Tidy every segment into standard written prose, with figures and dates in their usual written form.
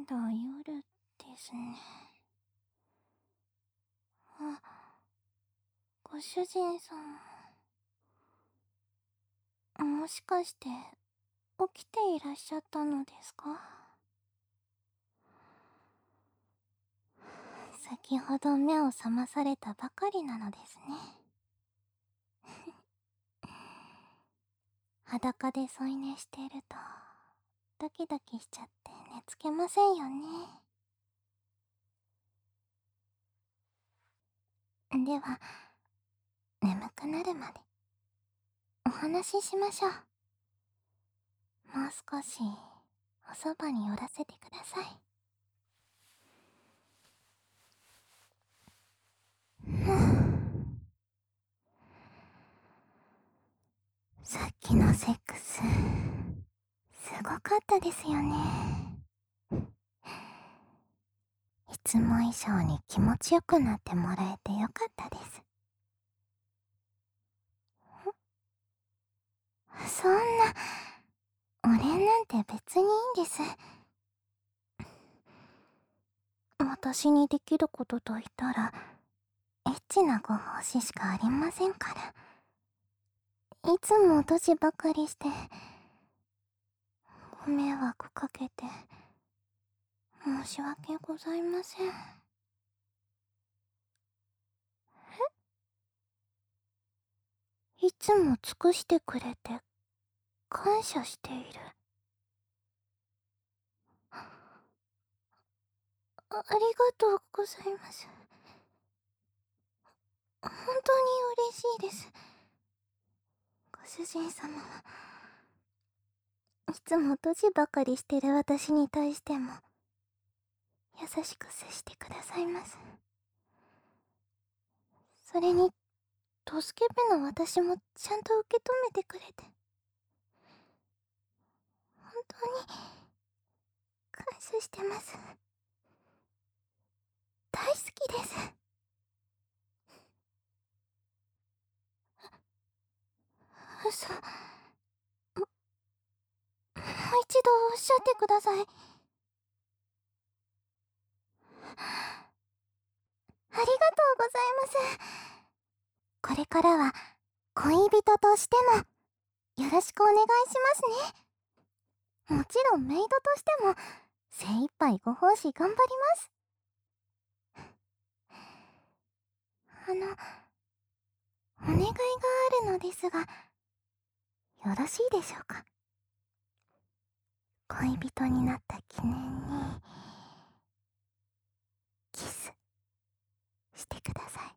だ夜ですね。あ、ご主人さん、もしかして起きていらっしゃったのですか？先ほど目を覚まされたばかりなのですね。裸で添い寝しているとドキドキしちゃって寝つけませんよね。では、眠くなるまでお話ししましょう。もう少しおそばに寄らせてください。さっきのセックス、すごかったですよね。いつも以上に気持ちよくなってもらえてよかったです。そんな、お礼なんて別にいいんです。私にできることといったら、エッチなご奉仕しかありませんから。いつもドジばかりして、ご迷惑かけて、申し訳ございません。いつも尽くしてくれて、感謝している。ありがとうございます。本当に嬉しいです。ご主人様は、いつもドジばかりしてる私に対しても、優しく接してくださいます。それに、ドスケベの私もちゃんと受け止めてくれて、本当に、感謝してます。大好きです。嘘。もう一度おっしゃってください。ありがとうございます。これからは、恋人としても、よろしくお願いしますね。もちろんメイドとしても、精一杯ご奉仕頑張ります。お願いがあるのですが、よろしいでしょうか。恋人になった記念に、キス、してください。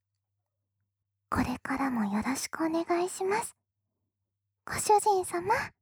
これからもよろしくお願いします。ご主人様。